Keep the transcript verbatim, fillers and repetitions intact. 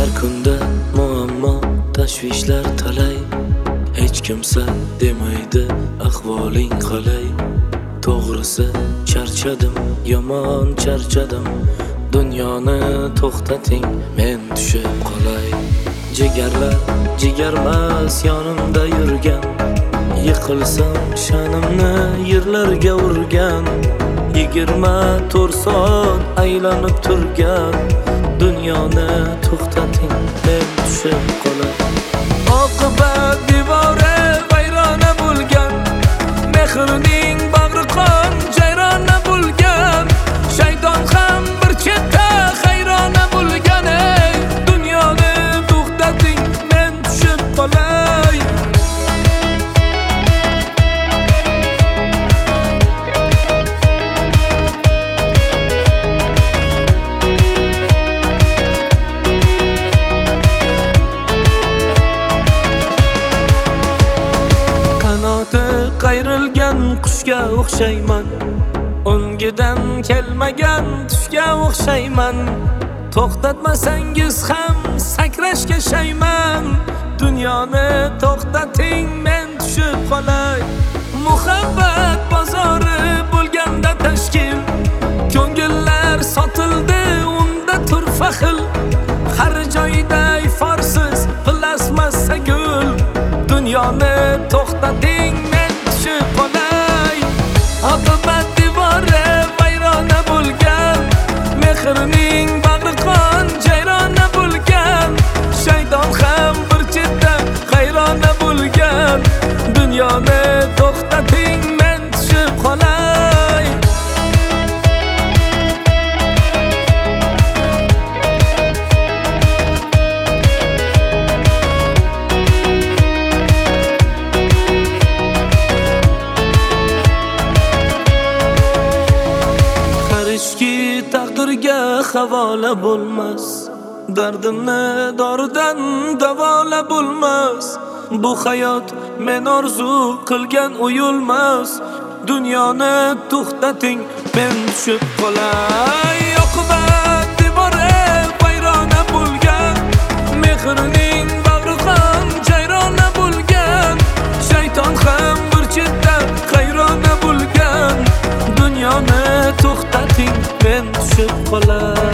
Har kunda muammo, tashvishlar talay. Hech kimsa demaydi ahvoling qalay. To'g'risi charchadim, yomon charchadim. Dunyoni to'xtating, men tushib qolay. Jigarlar jigarmas yonimda yurgan, yiqilsam sha'nimni yerlarga urgan. Yigirma to'rt soat aylanib turgan, dunyoni to'xtating, men tushib qolay. Oqibat devori vayrona bo'lgan, mehrning bag'ri qon jayrona bo'lgan. Shayton ham bir chetda hayrona bo'lgan. Ey dunyoni to'xtating, men tushib qolay. Qayrilgan qushga o'xshayman, o'ngidan kelmagan tushga o'xshayman. To'xtatmasangiz ham sakrashga shayman. Dunyoni to'xtating, men tushib qolay. Muhabbat bozori bo'lganda tashkil, ko'ngillar sotildi unda turfa xil. Har joyda iforsiz plasmassa gul. Dunyoni to'xtating, men tushib qolay. Oqibat devori vayrona bo'lgan, mehrning bag'ri qon jayrona bo'lgan. Shayton ham bir chetda hayrona bo'lgan. Dunyoni to'xtating, men tushib qolay. Qarishki taqdirga havola bo'lmas, dardimni doridan davola bo'lmas. Bu hayot men orzu qilgan o'yulmas. Dunyoni to'xtating, men tushib qolay. Oqibat devori vayrona bo'lgan, mehrning bag'ri qon jayrona bo'lgan. Shayton ham bir chetda hayrona bo'lgan. Dunyoni to'xtating, men tushib qolay.